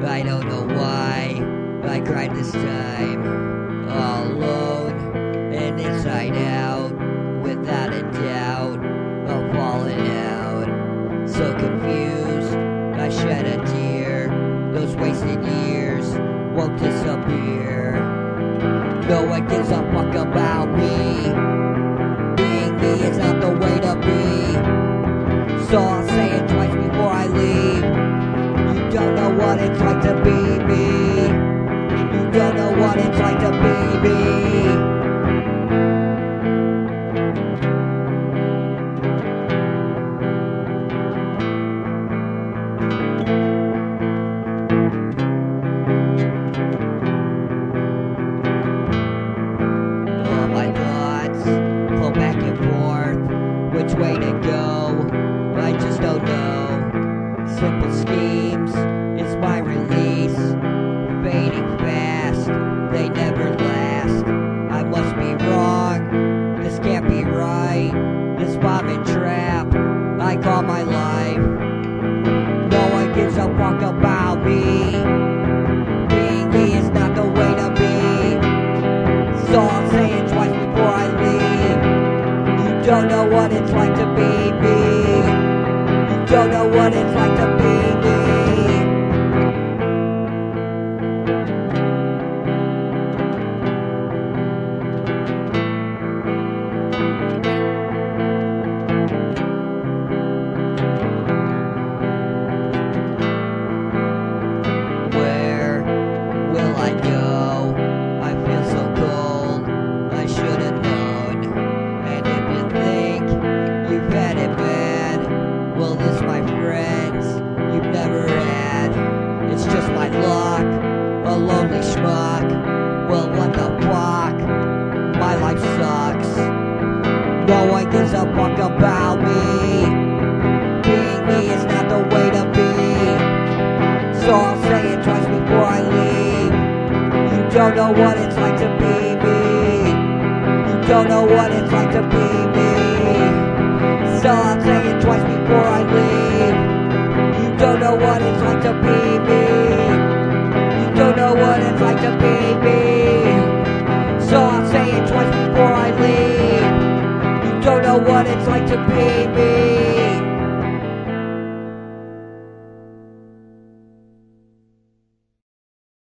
I don't know why I cried this time, all alone and inside out, without a doubt, I'm falling out. So confused, I shed a tear. Those wasted years won't disappear. No one gives a fuck about me. Being me is not the way to be. So I'll say it twice before I leave. You don't know what it's like to be me. You don't know what it's like to be me. All my thoughts flow back and forth. Which way to go? I just don't know. Simple schemes, it's my release. Fading fast, they never last. I must be wrong, this can't be right. This vomit trap I call my life. No one gives a fuck about me. Being me is not the way to be. So I'll say it twice before I leave. You don't know what it's like to be me. You don't know what it's like to be me. Where will I go? I feel so cold, I should have known. And if you think you've had it bad, well, this, my friends, you've never had. It's just my luck, a lonely schmuck. Well, what the fuck? My life sucks. No one gives a fuck about me. Being me is not the way to be. So I'll say it twice before I leave. You don't know what it's like to be me. You don't know what it's like to be me. So I'll say it twice before I leave. You don't know what it's like to be me. You don't know what it's like to be me. So I'll say it twice before I leave. You don't know what it's like to be me.